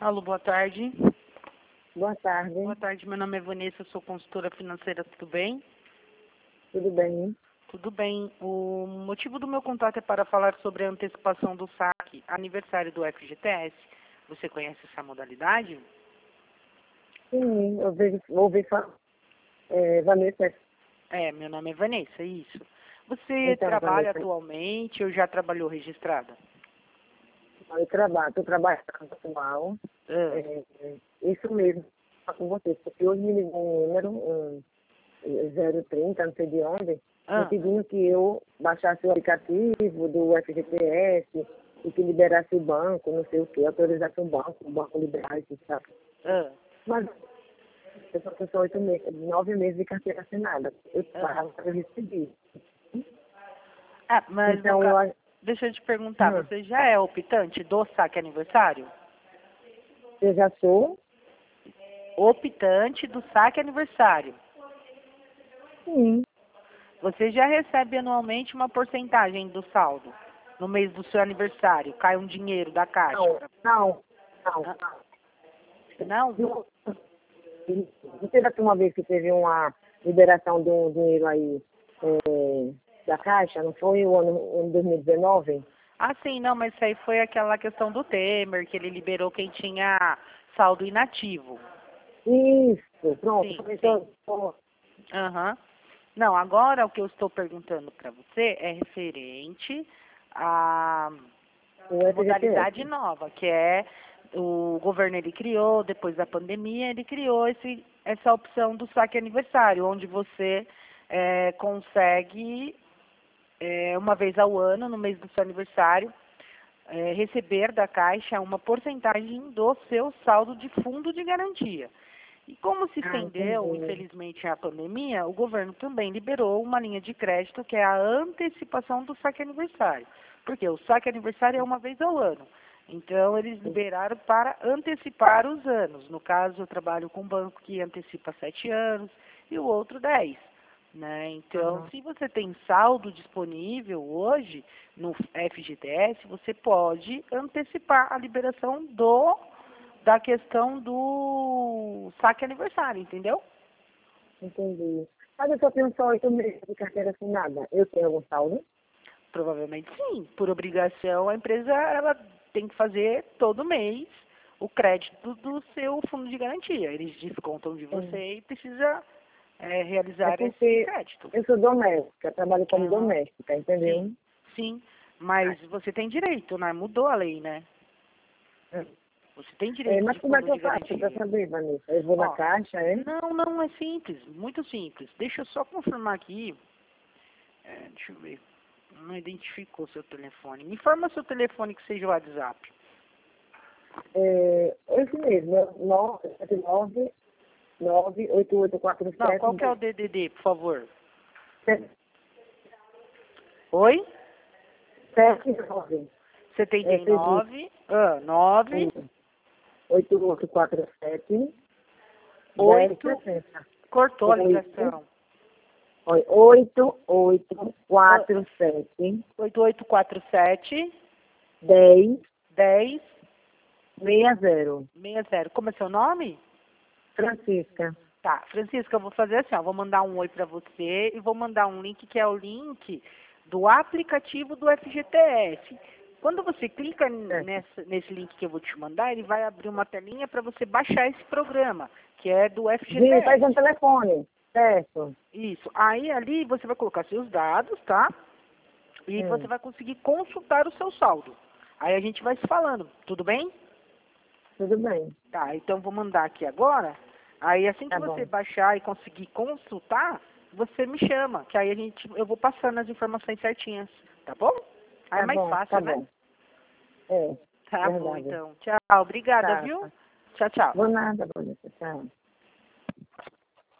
Alô, boa tarde. Boa tarde. Boa tarde, meu nome é Vanessa, sou consultora financeira, tudo bem? Tudo bem? Tudo bem. O motivo do meu contato é para falar sobre a antecipação do saque aniversário do FGTS. Você conhece essa modalidade? Sim, ouvi falar. Vanessa, Meu nome é Vanessa, isso. Você então, trabalha Vanessa, atualmente ou já trabalhou registrada? estou trabalhando atual. Ah, Isso mesmo, falar com vocês, porque hoje me ligou um número, 030, não sei de onde, me ah, pedindo que eu baixasse o aplicativo do FGTS e que liberasse o banco, não sei o que, autorizasse o banco liberar isso, sabe? ah, Mas eu só tenho 9 meses de carteira assinada. Eu aham. pago, eu recebi. Mas no Então, caso, deixa eu te perguntar, hum, você já é optante do saque aniversário? eu já sou. Optante do saque aniversário. Sim. Você já recebe anualmente uma porcentagem do saldo no mês do seu aniversário. Cai um dinheiro da caixa. Não. Ah, não? Não teve aqui uma vez que teve uma liberação de um dinheiro aí da Caixa, não foi o ano 2019? Ah, sim, não, mas isso aí foi aquela questão do Temer, que ele liberou quem tinha saldo inativo. Isso, pronto. Sim, sim. Então, Aham. Não, agora o que eu estou perguntando para você é referente à o modalidade FGTS. nova, que é o governo ele criou, depois da pandemia, ele criou essa opção do saque aniversário, onde você consegue, uma vez ao ano, no mês do seu aniversário, receber da Caixa uma porcentagem do seu saldo de fundo de garantia. E como se Ah, estendeu, entendi. infelizmente, a pandemia, o governo também liberou uma linha de crédito que é a antecipação do saque aniversário. Porque o saque aniversário é uma vez ao ano. Então, eles liberaram para antecipar os anos. No caso, eu trabalho com um banco que antecipa 7 anos e o outro 10. Né? Então, Aham. se você tem saldo disponível hoje no FGTS, você pode antecipar a liberação da questão do saque aniversário, entendeu? Entendi. Mas eu só tenho só 8 meses de carteira assinada. Eu tenho algum saldo? Provavelmente sim. Por obrigação, a empresa ela tem que fazer todo mês o crédito do seu fundo de garantia. Eles descontam de Sim. você e precisa É realizar esse porque crédito. eu sou doméstica, trabalho como Aham. doméstica, entendeu? Sim, sim. Mas você tem direito, né? Mudou a lei, né? Você tem direito Mas de como é fundo que eu de faço para garantia. saber, Vanessa? Eu vou na Ó, Caixa, é? não é simples, muito simples. Deixa eu só confirmar aqui. Deixa eu ver. Não identificou seu telefone. Me informa seu telefone que seja o WhatsApp. Esse mesmo, 979 Não, qual que é o 98847 DDD, por favor? Oi? 79 seguinte, 79, 9, 8847 8, 1060. cortou a 8, ligação. 8847 8847 10 10 60. 60. Como é seu nome? Francisca. Tá, Francisca, eu vou fazer assim, ó, vou mandar um oi para você e vou mandar um link que é o link do aplicativo do FGTS. Quando você clica Certo. nesse link que eu vou te mandar, ele vai abrir uma telinha para você baixar esse programa, que é do Sim, tá aí FGTS. no telefone. Certo. Isso. Aí ali você vai colocar seus dados, tá? E você Hum, vai conseguir consultar o seu saldo. Aí a gente vai se falando, tudo bem? tudo bem. Tá, então vou mandar aqui agora. Aí assim que Tá você bom. baixar e conseguir consultar, você me chama, que aí eu vou passando as informações certinhas, tá bom? Aí é mais Tá fácil, né? bom. É, Tá bom, verdade. então. Tchau, obrigada, Tá, viu? tá. Tchau, tchau. Vou nada, Vanessa. Tchau.